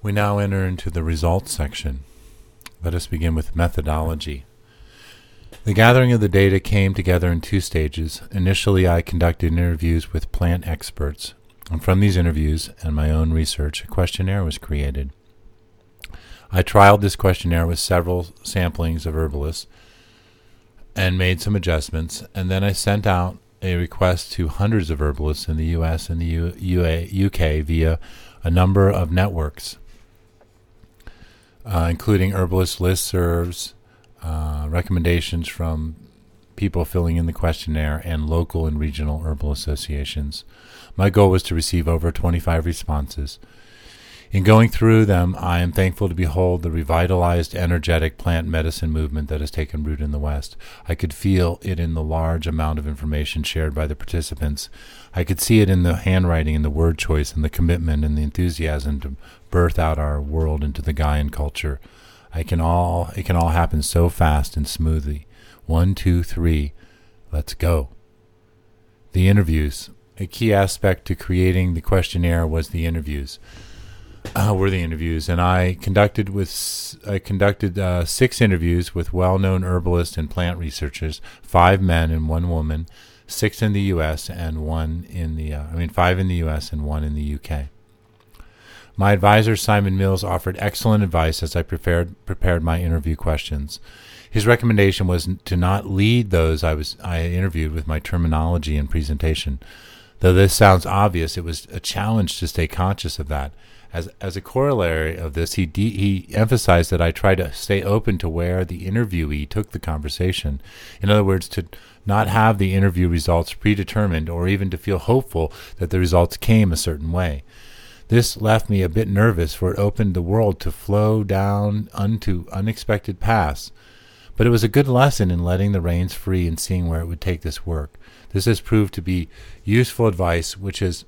We now enter into the results section. Let us begin with methodology. The gathering of the data came together in two stages. Initially, I conducted interviews with plant experts, and from these interviews and my own research, a questionnaire was created. I trialed this questionnaire with several samplings of herbalists and made some adjustments, and then I sent out a request to hundreds of herbalists in the U.S. and the UK via a number of networks, including herbalist listservs, recommendations from people filling in the questionnaire, and local and regional herbal associations. My goal was to receive over 25 responses. In going through them, I am thankful to behold the revitalized, energetic plant medicine movement that has taken root in the West. I could feel it in the large amount of information shared by the participants. I could see it in the handwriting and the word choice and the commitment and the enthusiasm to birth out our world into the Gaian culture. It can all happen so fast and smoothly. 1, 2, 3, let's go. The interviews. A key aspect to creating the questionnaire was the interviews. And I conducted 6 interviews with well-known herbalists and plant researchers, 5 men and 1 woman, 6 in the U.S. and 5 in the U.S. and 1 in the U.K. My advisor, Simon Mills, offered excellent advice as I prepared my interview questions. His recommendation was to not lead those I interviewed with my terminology and presentation. Though this sounds obvious, it was a challenge to stay conscious of that. As a corollary of this, he emphasized that I try to stay open to where the interviewee took the conversation. In other words, to not have the interview results predetermined or even to feel hopeful that the results came a certain way. This left me a bit nervous, for it opened the world to flow down unto unexpected paths. But it was a good lesson in letting the reins free and seeing where it would take this work. This has proved to be useful advice, which I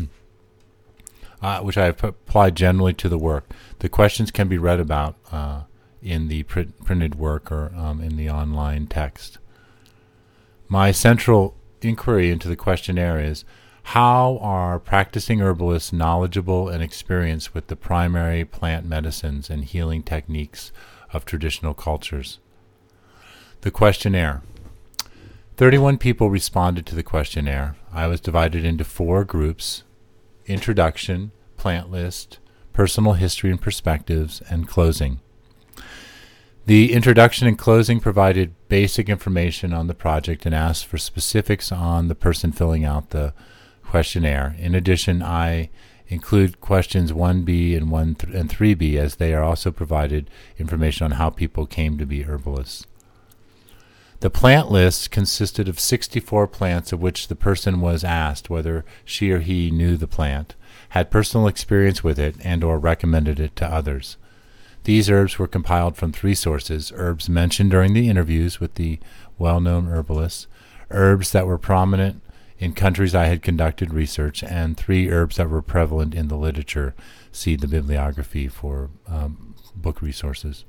have applied generally to the work. The questions can be read about in the printed work or in the online text. My central inquiry into the questionnaire is, how are practicing herbalists knowledgeable and experienced with the primary plant medicines and healing techniques of traditional cultures? The questionnaire. 31 people responded to the questionnaire. I was divided into 4 groups: introduction, plant list, personal history and perspectives, and closing. The introduction and closing provided basic information on the project and asked for specifics on the person filling out the questionnaire. In addition, I include questions 1B and 3B, as they are also provided information on how people came to be herbalists. The plant list consisted of 64 plants of which the person was asked whether she or he knew the plant, had personal experience with it, and or recommended it to others. These herbs were compiled from 3 sources: herbs mentioned during the interviews with the well-known herbalists, herbs that were prominent in countries I had conducted research, and 3 herbs that were prevalent in the literature. See the bibliography for book resources.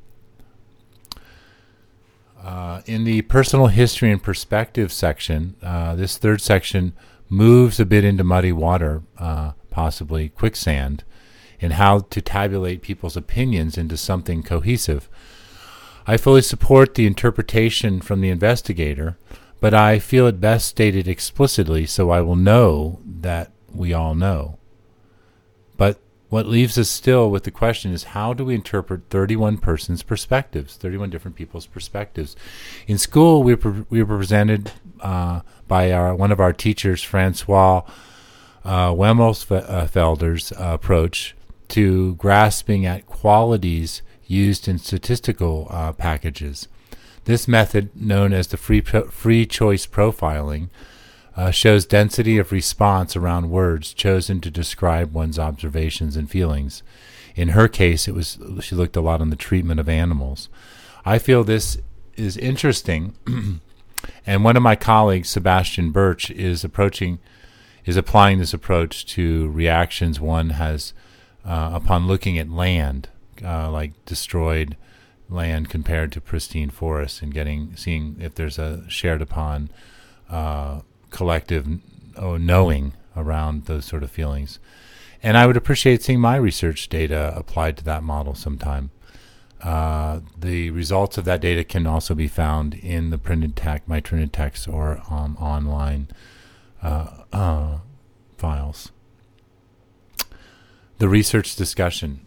In the personal history and perspective section, this 3rd section moves a bit into muddy water, possibly quicksand, in how to tabulate people's opinions into something cohesive. I fully support the interpretation from the investigator, but I feel it best stated explicitly so I will know that we all know. But what leaves us still with the question is, how do we interpret 31 persons' perspectives, 31 different people's perspectives? In school, we were presented by one of our teachers, Francois Wemmelsfelder's approach to grasping at qualities used in statistical packages. This method, known as the free choice profiling, shows density of response around words chosen to describe one's observations and feelings. In her case, she looked a lot on the treatment of animals. I feel this is interesting, and one of my colleagues, Sebastian Birch, is applying this approach to reactions one has upon looking at land, like destroyed land compared to pristine forests, and seeing if there's a shared upon collective knowing around those sort of feelings. And I would appreciate seeing my research data applied to that model sometime. The results of that data can also be found in the printed text, my printed text, or online files. The research discussion.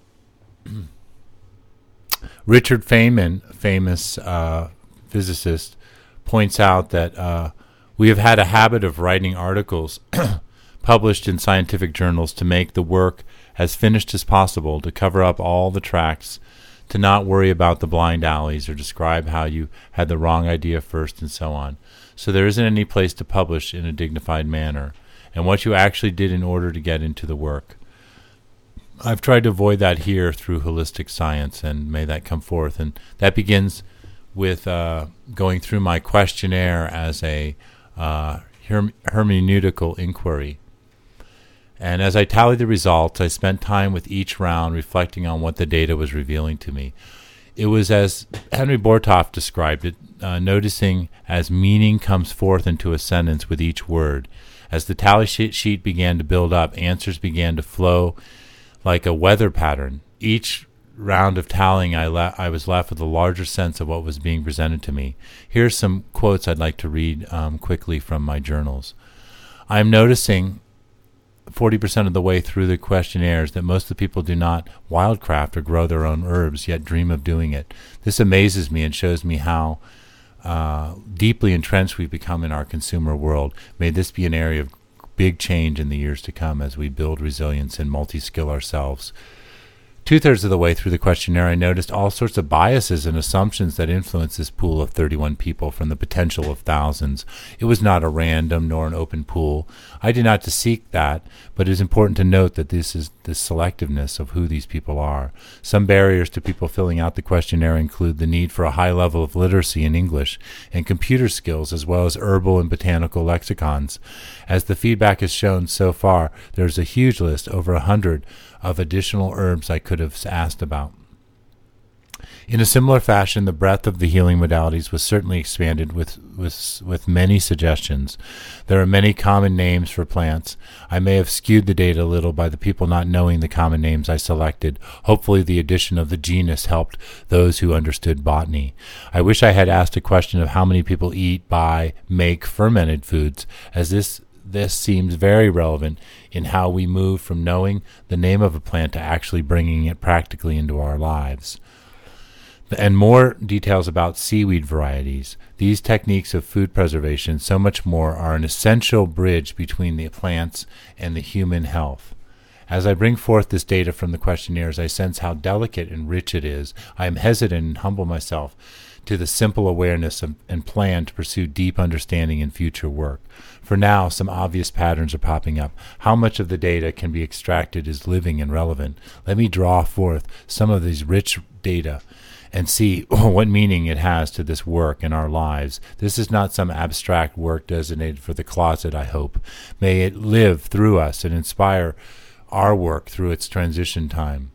Richard Feynman, famous physicist, points out that we have had a habit of writing articles published in scientific journals to make the work as finished as possible, to cover up all the tracks, to not worry about the blind alleys or describe how you had the wrong idea first, and so on. So there isn't any place to publish in a dignified manner, and what you actually did in order to get into the work. I've tried to avoid that here through holistic science, and may that come forth. And that begins with going through my questionnaire as a hermeneutical inquiry. And as I tallied the results, I spent time with each round reflecting on what the data was revealing to me. It was as Henry Bortoff described it, noticing as meaning comes forth into a sentence with each word. As the tally sheet began to build up, answers began to flow like a weather pattern. Each round of tallying, I was left with a larger sense of what was being presented to me. Here are some quotes I'd like to read quickly from my journals. I'm noticing 40% of the way through the questionnaires that most of the people do not wildcraft or grow their own herbs, yet dream of doing it. This amazes me and shows me how deeply entrenched we've become in our consumer world. May this be an area of big change in the years to come as we build resilience and multi-skill ourselves. 2/3 of the way through the questionnaire, I noticed all sorts of biases and assumptions that influence this pool of 31 people from the potential of thousands. It was not a random nor an open pool. I did not to seek that, but it is important to note that this is the selectiveness of who these people are. Some barriers to people filling out the questionnaire include the need for a high level of literacy in English and computer skills, as well as herbal and botanical lexicons. As the feedback has shown so far, there's a huge list, over 100, of additional herbs I could have asked about. In a similar fashion, the breadth of the healing modalities was certainly expanded with many suggestions. There are many common names for plants. I may have skewed the data a little by the people not knowing the common names I selected. Hopefully the addition of the genus helped those who understood botany. I wish I had asked a question of how many people eat, buy, make fermented foods, as this seems very relevant in how we move from knowing the name of a plant to actually bringing it practically into our lives. And more details about seaweed varieties. These techniques of food preservation, so much more, are an essential bridge between the plants and the human health. As I bring forth this data from the questionnaires, I sense how delicate and rich it is. I am hesitant and humble myself to the simple awareness and plan to pursue deep understanding in future work. For now, some obvious patterns are popping up. How much of the data can be extracted is living and relevant? Let me draw forth some of these rich data and see what meaning it has to this work in our lives. This is not some abstract work designated for the closet, I hope. May it live through us and inspire our work through its transition time.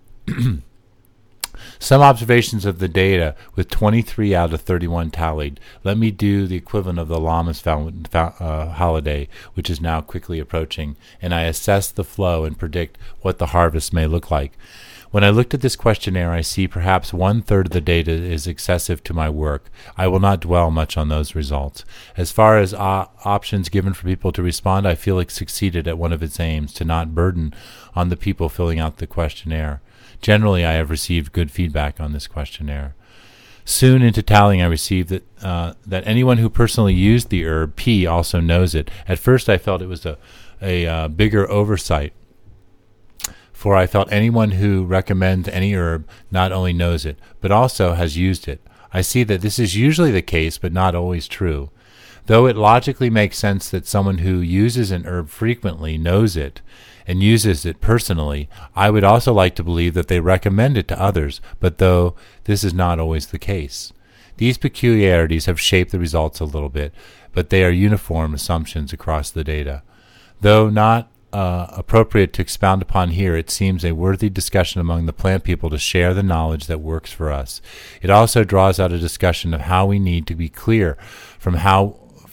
Some observations of the data, with 23 out of 31 tallied. Let me do the equivalent of the Lammas holiday, which is now quickly approaching, and I assess the flow and predict what the harvest may look like. When I looked at this questionnaire, I see perhaps 1/3 of the data is excessive to my work. I will not dwell much on those results. As far as options given for people to respond, I feel it succeeded at one of its aims, to not burden on the people filling out the questionnaire. Generally, I have received good feedback on this questionnaire. Soon into tallying, I received that anyone who personally used the herb P also knows it. At first, I felt it was a bigger oversight, for I felt anyone who recommends any herb not only knows it, but also has used it. I see that this is usually the case, but not always true. Though it logically makes sense that someone who uses an herb frequently knows it and uses it personally, I would also like to believe that they recommend it to others, but though this is not always the case. These peculiarities have shaped the results a little bit, but they are uniform assumptions across the data. Though not appropriate to expound upon here, it seems a worthy discussion among the plant people to share the knowledge that works for us. It also draws out a discussion of how we need to be clear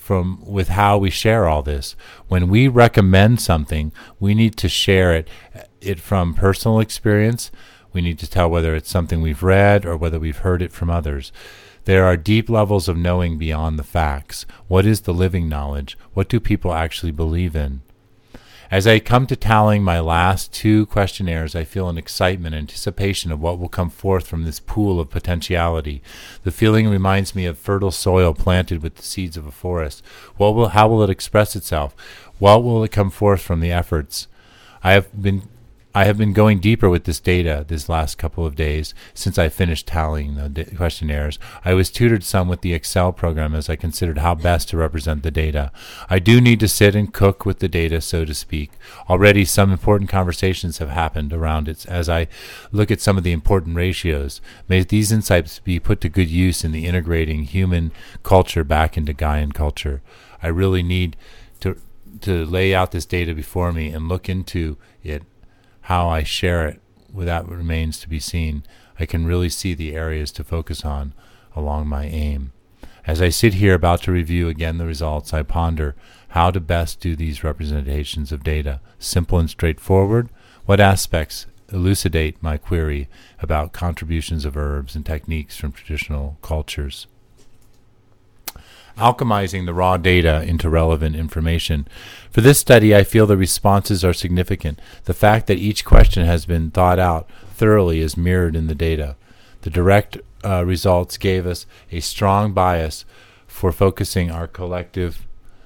with how we share all this. When we recommend something, we need to share it it from personal experience. We need to tell whether it's something we've read or whether we've heard it from others. There are deep levels of knowing beyond the facts. What is the living knowledge? What do people actually believe in? As I come to tallying my last 2 questionnaires, I feel an excitement, anticipation of what will come forth from this pool of potentiality. The feeling reminds me of fertile soil planted with the seeds of a forest. How will it express itself? What will it come forth from the efforts? I have been going deeper with this data this last couple of days since I finished tallying the questionnaires. I was tutored some with the Excel program as I considered how best to represent the data. I do need to sit and cook with the data, so to speak. Already some important conversations have happened around it as I look at some of the important ratios. May these insights be put to good use in the integrating human culture back into Gaian culture. I really need to lay out this data before me and look into it. How I share it, that remains to be seen. I can really see the areas to focus on along my aim. As I sit here about to review again the results, I ponder how to best do these representations of data. Simple and straightforward? What aspects elucidate my query about contributions of herbs and techniques from traditional cultures? Alchemizing the raw data into relevant information. For this study, I feel the responses are significant. The fact that each question has been thought out thoroughly is mirrored in the data. The direct results gave us a strong bias for focusing our collective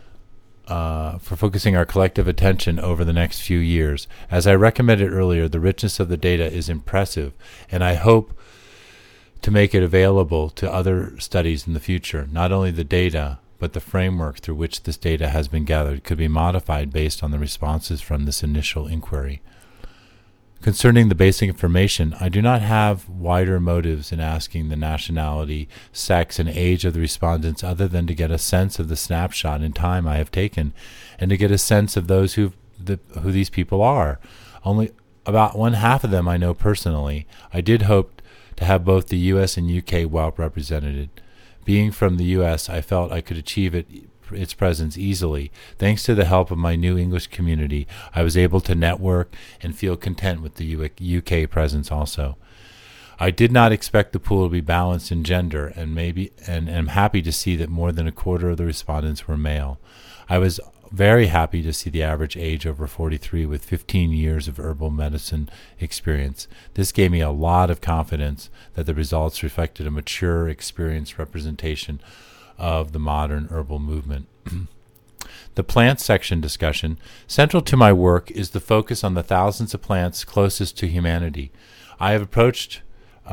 attention over the next few years. As I recommended earlier, the richness of the data is impressive, and I hope to make it available to other studies in the future. Not only the data, but the framework through which this data has been gathered could be modified based on the responses from this initial inquiry. Concerning the basic information, I do not have wider motives in asking the nationality, sex, and age of the respondents other than to get a sense of the snapshot in time I have taken and to get a sense of those who these people are. Only about 1/2 of them I know personally. I did hope to have both the U.S. and U.K. well represented. Being from the U.S., I felt I could achieve its presence easily. Thanks to the help of my new English community, I was able to network and feel content with the UK presence also. I did not expect the pool to be balanced in gender, and am happy to see that more than 1/4 of the respondents were male. I was very happy to see the average age over 43 with 15 years of herbal medicine experience. This gave me a lot of confidence that the results reflected a mature, experienced representation of the modern herbal movement. The plant section discussion. Central to my work is the focus on the thousands of plants closest to humanity. I have approached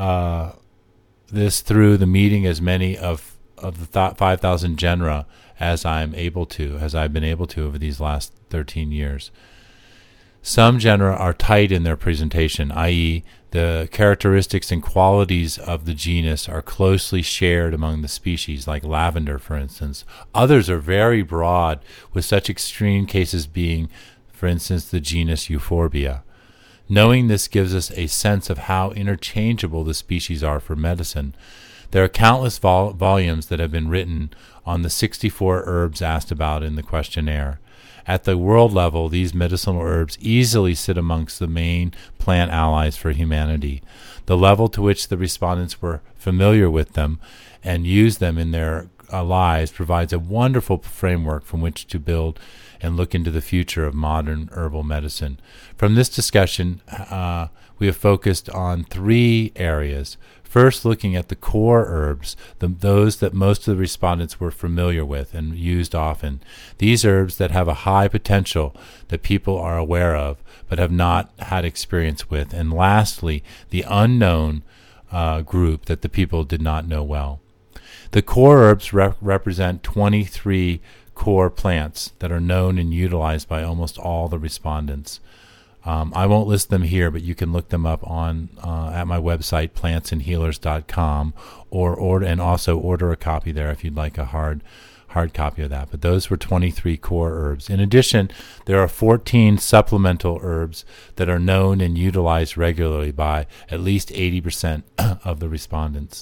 this through the meeting as many of the 5,000 genera as I've been able to over these last 13 years. Some genera are tight in their presentation, i.e., the characteristics and qualities of the genus are closely shared among the species, like lavender, for instance. Others are very broad, with such extreme cases being, for instance, the genus Euphorbia. Knowing this gives us a sense of how interchangeable the species are for medicine. There are countless volumes that have been written on the 64 herbs asked about in the questionnaire. At the world level, these medicinal herbs easily sit amongst the main plant allies for humanity. The level to which the respondents were familiar with them and used them in their lives provides a wonderful framework from which to build and look into the future of modern herbal medicine. From this discussion, we have focused on 3 areas. First, looking at the core herbs, those that most of the respondents were familiar with and used often. These herbs that have a high potential that people are aware of but have not had experience with. And lastly, the unknown group that the people did not know well. The core herbs represent 23 core plants that are known and utilized by almost all the respondents. I won't list them here, but you can look them up on at my website, plantsandhealers.com, and also order a copy there if you'd like a hard copy of that. But those were 23 core herbs. In addition, there are 14 supplemental herbs that are known and utilized regularly by at least 80% of the respondents.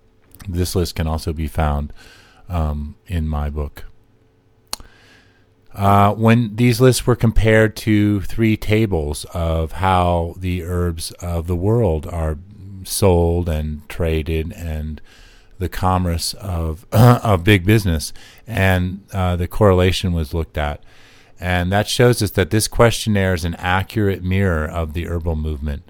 This list can also be found in my book. When these lists were compared to 3 tables of how the herbs of the world are sold and traded and the commerce of of big business, and the correlation was looked at. And that shows us that this questionnaire is an accurate mirror of the herbal movement.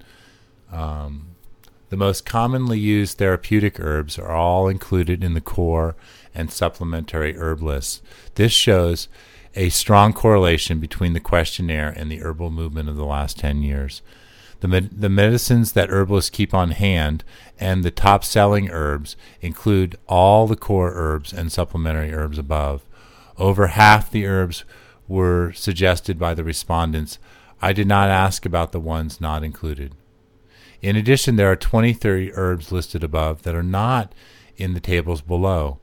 The most commonly used therapeutic herbs are all included in the core and supplementary herb lists. This shows a strong correlation between the questionnaire and the herbal movement of the last 10 years. The medicines that herbalists keep on hand and the top-selling herbs include all the core herbs and supplementary herbs above. Over half the herbs were suggested by the respondents. I did not ask about the ones not included. In addition, there are 23 herbs listed above that are not in the tables below.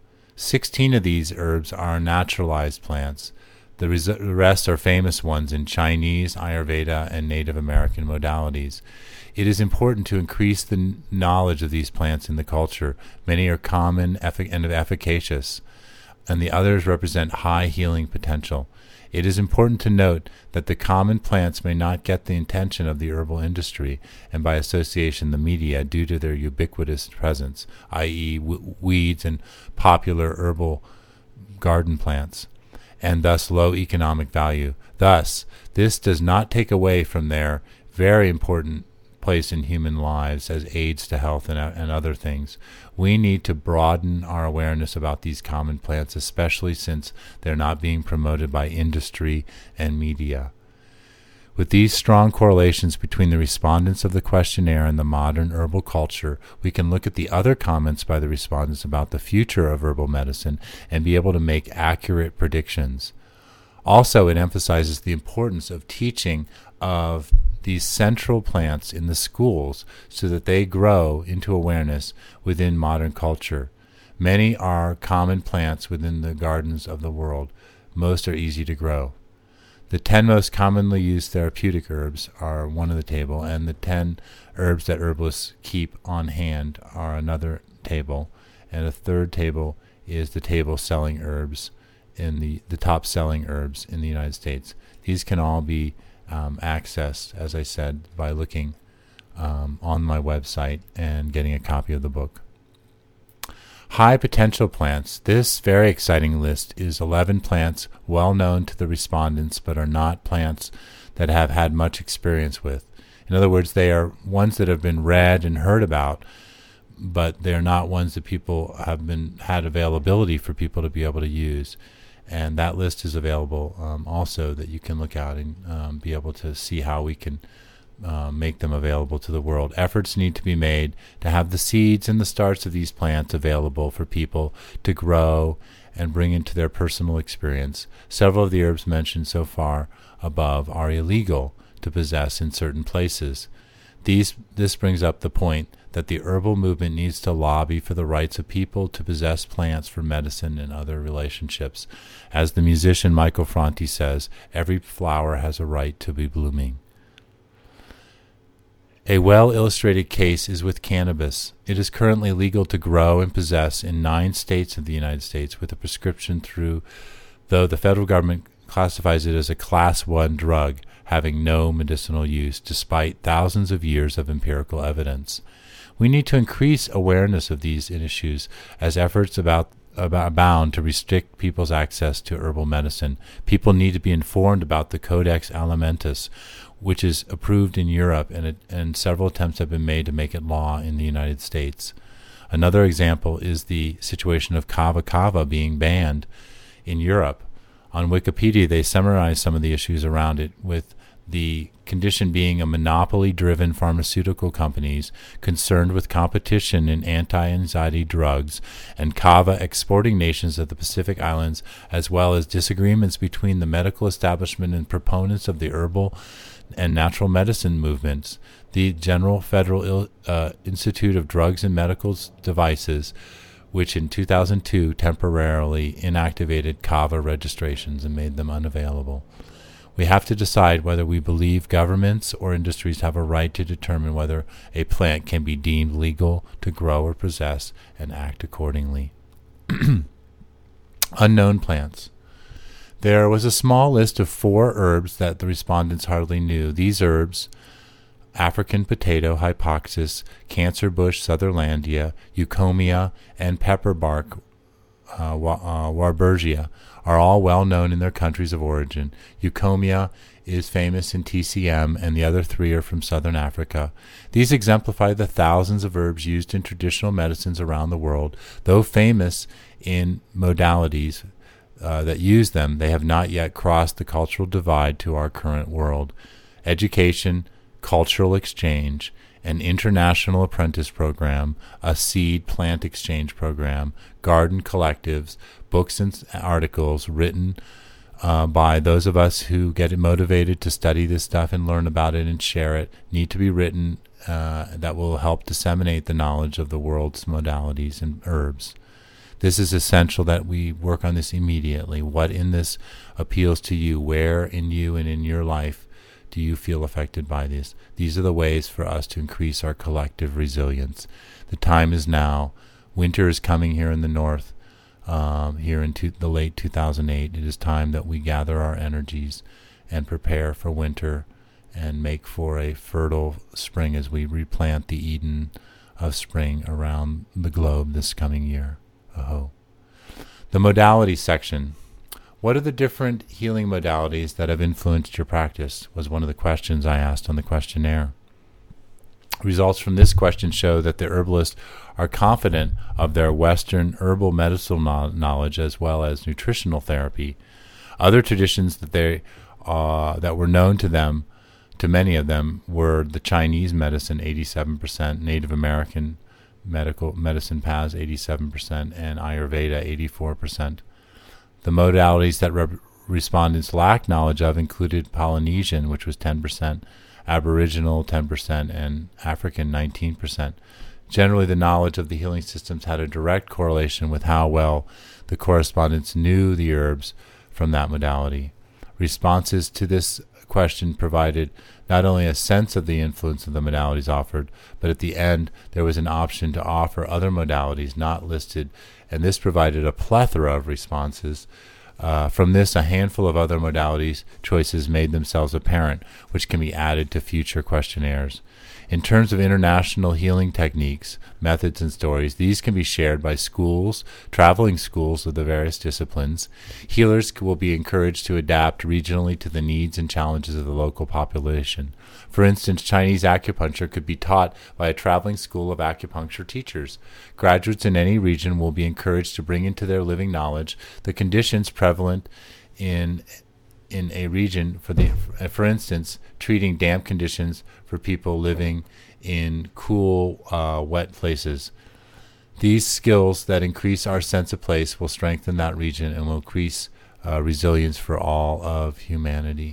16 of these herbs are naturalized plants. The rest are famous ones in Chinese, Ayurveda, and Native American modalities. It is important to increase the knowledge of these plants in the culture. Many are common and efficacious, and the others represent high healing potential. It is important to note that the common plants may not get the attention of the herbal industry, and by association the media, due to their ubiquitous presence, i.e. weeds and popular herbal garden plants, and thus low economic value. Thus, this does not take away from their very important place in human lives as aids to health and other things. We need to broaden our awareness about these common plants, especially since they're not being promoted by industry and media. With these strong correlations between the respondents of the questionnaire and the modern herbal culture, we can look at the other comments by the respondents about the future of herbal medicine and be able to make accurate predictions. Also, it emphasizes the importance of teaching of these central plants in the schools so that they grow into awareness within modern culture. Many are common plants within the gardens of the world. Most are easy to grow. The 10 most commonly used therapeutic herbs are one of the table, and the 10 herbs that herbalists keep on hand are another table, and a third table is the table selling herbs in the top selling herbs in the United States. These can all be accessed, as I said, by looking on my website and getting a copy of the book. High potential plants. This very exciting list is 11 plants well known to the respondents but are not plants that have had much experience with. In other words, they are ones that have been read and heard about, but they're not ones that people have had availability for people to be able to use. And that list is available also that you can look at and be able to see how we can make them available to the world. Efforts need to be made to have the seeds and the starts of these plants available for people to grow and bring into their personal experience. Several of the herbs mentioned so far above are illegal to possess in certain places. This brings up the point that the herbal movement needs to lobby for the rights of people to possess plants for medicine and other relationships. As the musician Michael Franti says, every flower has a right to be blooming. A well-illustrated case is with cannabis. It is currently legal to grow and possess in 9 states of the United States with a prescription though the federal government classifies it as a Class 1 drug, having no medicinal use, despite thousands of years of empirical evidence. We need to increase awareness of these issues as efforts abound to restrict people's access to herbal medicine. People need to be informed about the Codex Alimentis, which is approved in Europe, and several attempts have been made to make it law in the United States. Another example is the situation of kava kava being banned in Europe. On Wikipedia, they summarize some of the issues around it, with the condition being a monopoly-driven pharmaceutical companies concerned with competition in anti-anxiety drugs and kava exporting nations of the Pacific Islands, as well as disagreements between the medical establishment and proponents of the herbal and natural medicine movements. The General Federal Institute of Drugs and Medical Devices, which in 2002 temporarily inactivated kava registrations and made them unavailable. We have to decide whether we believe governments or industries have a right to determine whether a plant can be deemed legal to grow or possess and act accordingly. Unknown plants. There was a small list of 4 herbs that the respondents hardly knew. These herbs: African potato, Hypoxis, cancer bush, Sutherlandia, Eucomia, and pepperbark, Warburgia, are all well known in their countries of origin. Eucomia is famous in TCM, and the other 3 are from southern Africa. These exemplify the thousands of herbs used in traditional medicines around the world. Though famous in modalities that use them, they have not yet crossed the cultural divide to our current world. Education, cultural exchange, an international apprentice program, a seed plant exchange program, garden collectives, books and articles written by those of us who get motivated to study this stuff and learn about it and share it, need to be written that will help disseminate the knowledge of the world's modalities and herbs. This is essential that we work on this immediately. What in this appeals to you? Where in you and in your life do you feel affected by this? These are the ways for us to increase our collective resilience. The time is now. Winter is coming here in the north, here in the late 2008. It is time that we gather our energies and prepare for winter and make for a fertile spring as we replant the Eden of spring around the globe this coming year. Aho. The modality section. What are the different healing modalities that have influenced your practice? Was one of the questions I asked on the questionnaire. Results from this question show that the herbalists are confident of their Western herbal medicinal knowledge as well as nutritional therapy. Other traditions that were known to them, to many of them, were the Chinese medicine, 87%, Native American medicine paths, 87%, and Ayurveda, 84%. The modalities that respondents lacked knowledge of included Polynesian, which was 10%, Aboriginal 10%, and African 19%. Generally, the knowledge of the healing systems had a direct correlation with how well the correspondents knew the herbs from that modality. Responses to this question provided not only a sense of the influence of the modalities offered, but at the end there was an option to offer other modalities not listed, and this provided a plethora of responses. From this, a handful of other modalities choices made themselves apparent, which can be added to future questionnaires. In terms of international healing techniques, methods, and stories, these can be shared by schools, traveling schools of the various disciplines. Healers will be encouraged to adapt regionally to the needs and challenges of the local population. For instance, Chinese acupuncture could be taught by a traveling school of acupuncture teachers. Graduates in any region will be encouraged to bring into their living knowledge the conditions prevalent in a region, for instance, treating damp conditions for people living in cool, wet places. These skills that increase our sense of place will strengthen that region and will increase resilience for all of humanity.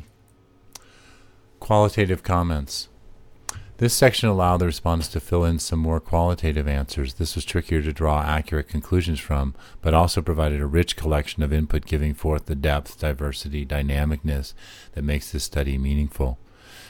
Qualitative comments. This section allowed the respondents to fill in some more qualitative answers. This was trickier to draw accurate conclusions from, but also provided a rich collection of input giving forth the depth, diversity, dynamicness that makes this study meaningful.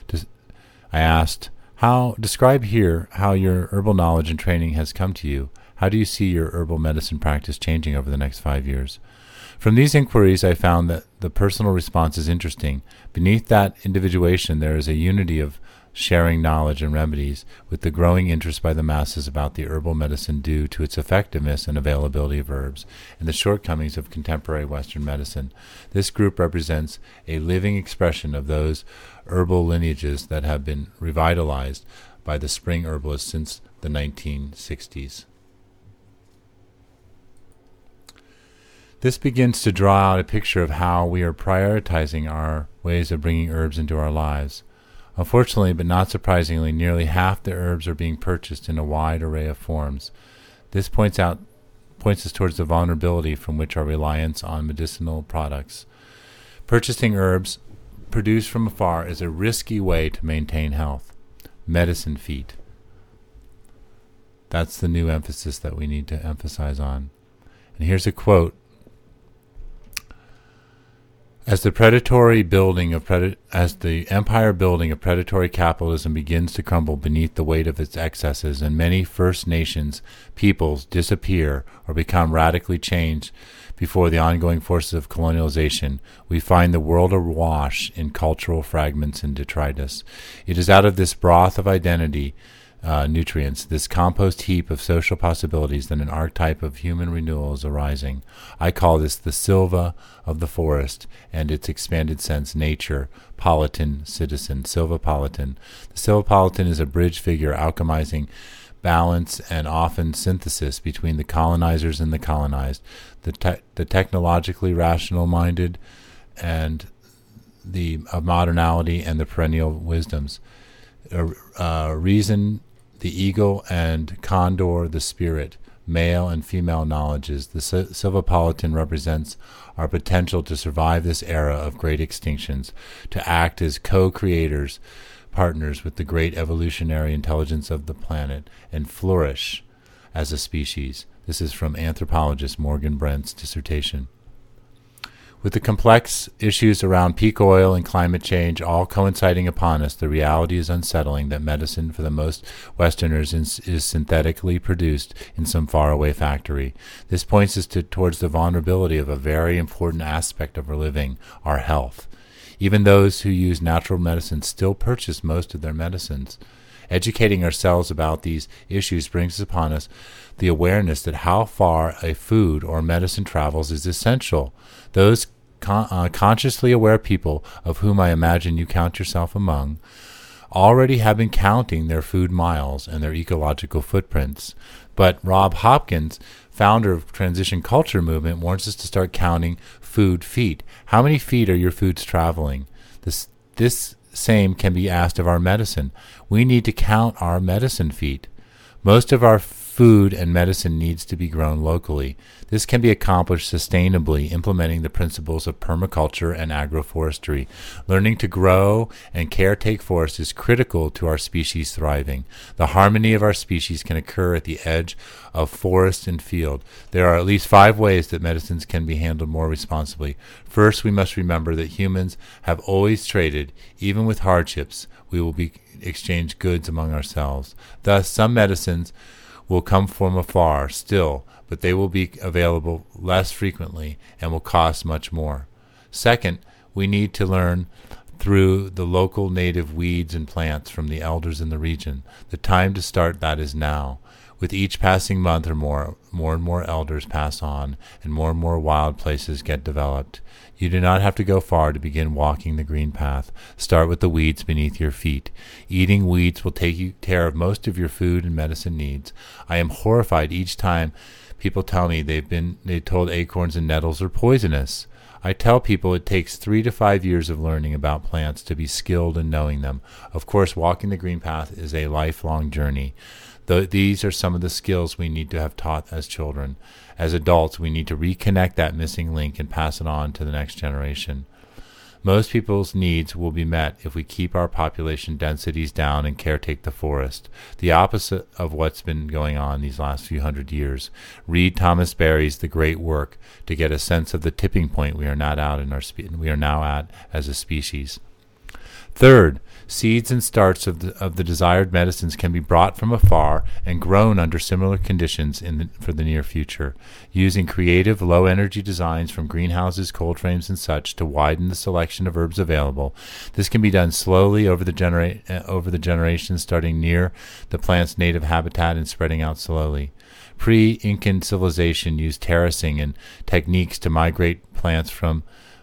I asked, describe here how your herbal knowledge and training has come to you. How do you see your herbal medicine practice changing over the next 5 years? From these inquiries, I found that the personal response is interesting. Beneath that individuation, there is a unity of sharing knowledge and remedies, with the growing interest by the masses about the herbal medicine due to its effectiveness and availability of herbs, and the shortcomings of contemporary Western medicine. This group represents a living expression of those herbal lineages that have been revitalized by the spring herbalists since the 1960s. This begins to draw out a picture of how we are prioritizing our ways of bringing herbs into our lives. Unfortunately, but not surprisingly, nearly half the herbs are being purchased in a wide array of forms. This points us towards the vulnerability from which our reliance on medicinal products. Purchasing herbs produced from afar is a risky way to maintain health. Medicine feet. That's the new emphasis that we need to emphasize on. And here's a quote. As the empire building of predatory capitalism begins to crumble beneath the weight of its excesses, and many First Nations peoples disappear or become radically changed before the ongoing forces of colonialization, we find the world awash in cultural fragments and detritus. It is out of this broth of identity nutrients, this compost heap of social possibilities, that an archetype of human renewal is arising. I call this the Silva of the forest, and its expanded sense, nature, politan, citizen, Silvapolitan. The Silvapolitan is a bridge figure alchemizing balance and often synthesis between the colonizers and the colonized, the technologically rational-minded and the modernality and the perennial wisdoms. Reason, the eagle, and condor, the spirit, male and female knowledges. The Silvapolitan represents our potential to survive this era of great extinctions, to act as co-creators, partners with the great evolutionary intelligence of the planet, and flourish as a species. This is from anthropologist Morgan Brent's dissertation. With the complex issues around peak oil and climate change all coinciding upon us, the reality is unsettling that medicine for the most Westerners is synthetically produced in some faraway factory. This points us towards the vulnerability of a very important aspect of our living, our health. Even those who use natural medicine still purchase most of their medicines. Educating ourselves about these issues brings upon us the awareness that how far a food or medicine travels is essential. Those consciously aware people, of whom I imagine you count yourself among, already have been counting their food miles and their ecological footprints. But Rob Hopkins, founder of Transition Culture Movement, wants us to start counting food feet. How many feet are your foods traveling? This same can be asked of our medicine. We need to count our medicine feet. Most of our food and medicine needs to be grown locally. This can be accomplished sustainably, implementing the principles of permaculture and agroforestry. Learning to grow and caretake forests is critical to our species thriving. The harmony of our species can occur at the edge of forest and field. There are at least 5 ways that medicines can be handled more responsibly. First, we must remember that humans have always traded. Even with hardships, we will exchange goods among ourselves. Thus, some medicines will come from afar still, but they will be available less frequently and will cost much more. Second, we need to learn through the local native weeds and plants from the elders in the region. The time to start that is now. With each passing month or more and more elders pass on, and more wild places get developed. You do not have to go far to begin walking the green path. Start with the weeds beneath your feet. Eating weeds will take care of most of your food and medicine needs. I am horrified each time people tell me they told acorns and nettles are poisonous. I tell people it takes 3 to 5 years of learning about plants to be skilled in knowing them. Of course, walking the green path is a lifelong journey. These are some of the skills we need to have taught as children. As adults, we need to reconnect that missing link and pass it on to the next generation. Most people's needs will be met if we keep our population densities down and caretake the forest, the opposite of what's been going on these last few hundred years. Read Thomas Berry's The Great Work to get a sense of the tipping point we are now at as a species. Third, seeds and starts of the desired medicines can be brought from afar and grown under similar conditions for the near future, using creative low-energy designs from greenhouses, cold frames, and such to widen the selection of herbs available. This can be done slowly over the generations, starting near the plant's native habitat and spreading out slowly. Pre-Incan civilization used terracing and techniques to migrate plants from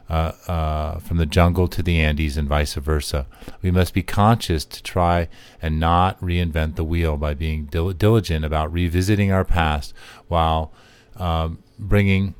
the jungle to the Andes and vice versa. We must be conscious to try and not reinvent the wheel by being diligent about revisiting our past while bringing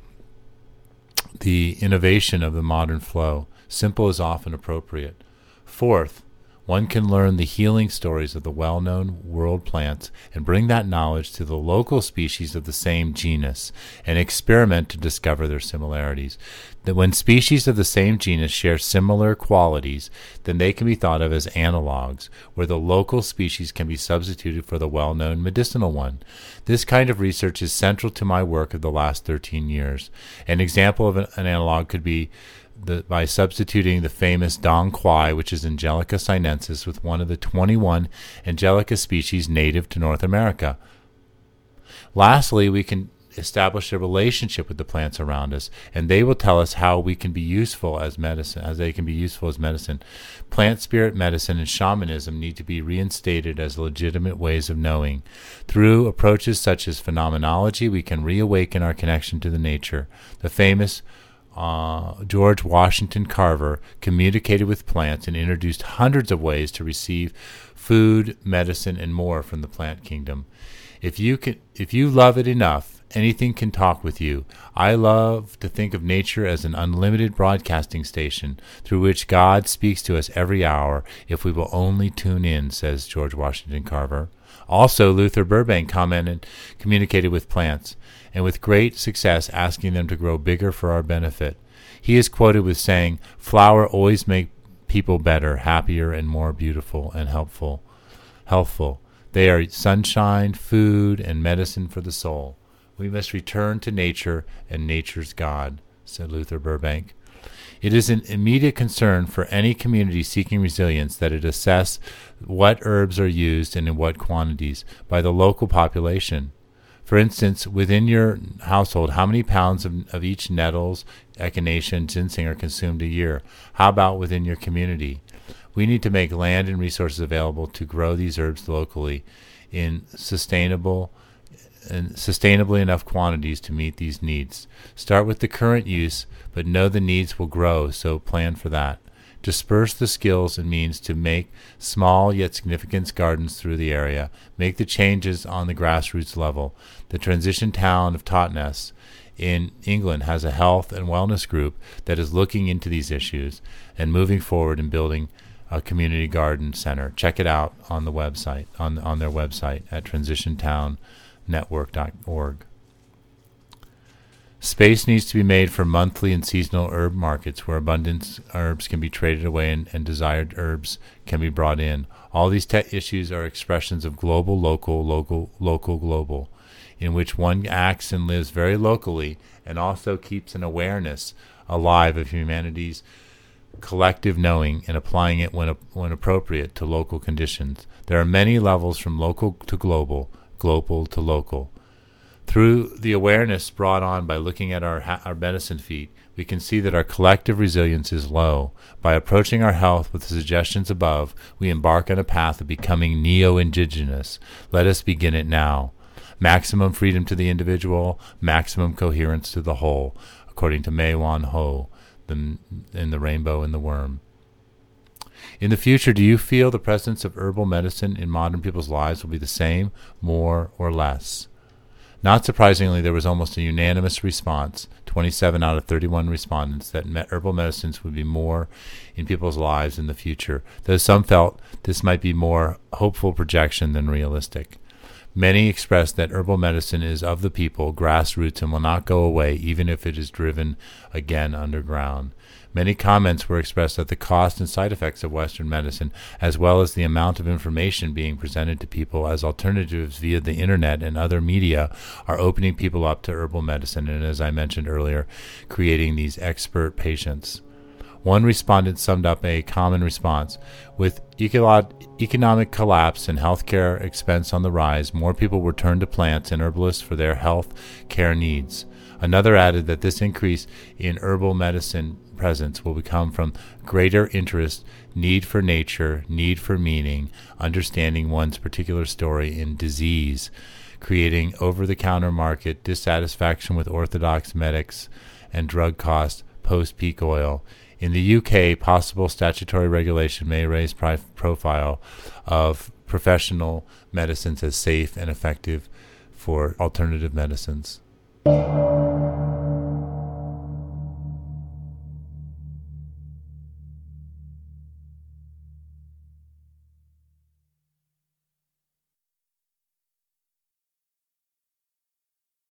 the innovation of the modern flow. Simple is often appropriate. Fourth, one can learn the healing stories of the well-known world plants and bring that knowledge to the local species of the same genus and experiment to discover their similarities. That when species of the same genus share similar qualities, then they can be thought of as analogs, where the local species can be substituted for the well-known medicinal one. This kind of research is central to my work of the last 13 years. An example of an analog could be by substituting the famous Dong Quai, which is Angelica sinensis, with one of the 21 Angelica species native to North America. Lastly, we can establish a relationship with the plants around us, and they will tell us how we can be useful as medicine, Plant spirit medicine and shamanism need to be reinstated as legitimate ways of knowing. Through approaches such as phenomenology, we can reawaken our connection to the nature. The famous George Washington Carver communicated with plants and introduced hundreds of ways to receive food, medicine, and more from the plant kingdom. If you love it enough, anything can talk with you. I love to think of nature as an unlimited broadcasting station through which God speaks to us every hour if we will only tune in, says George Washington Carver. Also, Luther Burbank communicated with plants, and with great success asking them to grow bigger for our benefit. He is quoted with saying, "Flower always make people better, happier, and more beautiful and healthful. They are sunshine, food, and medicine for the soul. We must return to nature and nature's God," said Luther Burbank. It is an immediate concern for any community seeking resilience that it assess what herbs are used and in what quantities by the local population. For instance, within your household, how many pounds of each nettles, echinacea, and ginseng are consumed a year? How about within your community? We need to make land and resources available to grow these herbs locally in sustainably enough quantities to meet these needs. Start with the current use, but know the needs will grow, so plan for that. Disperse the skills and means to make small yet significant gardens through the area. Make the changes on the grassroots level. The transition town of Totnes in England has a health and wellness group that is looking into these issues and moving forward in building a community garden center. Check it out on the website, on their website at transitiontownnetwork.org. Space needs to be made for monthly and seasonal herb markets where abundant herbs can be traded away and desired herbs can be brought in. All these issues are expressions of global, global, in which one acts and lives very locally and also keeps an awareness alive of humanity's collective knowing and applying it when appropriate to local conditions. There are many levels from local to global to local. Through the awareness brought on by looking at our medicine feet, we can see that our collective resilience is low. By approaching our health with the suggestions above, we embark on a path of becoming neo-indigenous. Let us begin it now. Maximum freedom to the individual, maximum coherence to the whole, according to Mei Wan Ho in The Rainbow and the Worm. In the future, do you feel the presence of herbal medicine in modern people's lives will be the same, more, or less? Not surprisingly, there was almost a unanimous response, 27 out of 31 respondents, that herbal medicines would be more in people's lives in the future, though some felt this might be more hopeful projection than realistic. Many expressed that herbal medicine is of the people, grassroots, and will not go away even if it is driven again underground. Many comments were expressed at the cost and side effects of Western medicine, as well as the amount of information being presented to people as alternatives via the internet and other media are opening people up to herbal medicine and, as I mentioned earlier, creating these expert patients. One respondent summed up a common response. With economic collapse and healthcare expense on the rise, more people will turn to plants and herbalists for their health care needs. Another added that this increase in herbal medicine presence will come from greater interest, need for nature, need for meaning, understanding one's particular story in disease, creating over-the-counter market, dissatisfaction with orthodox medics, and drug cost post-peak oil. In the UK, possible statutory regulation may raise profile of professional medicines as safe and effective for alternative medicines.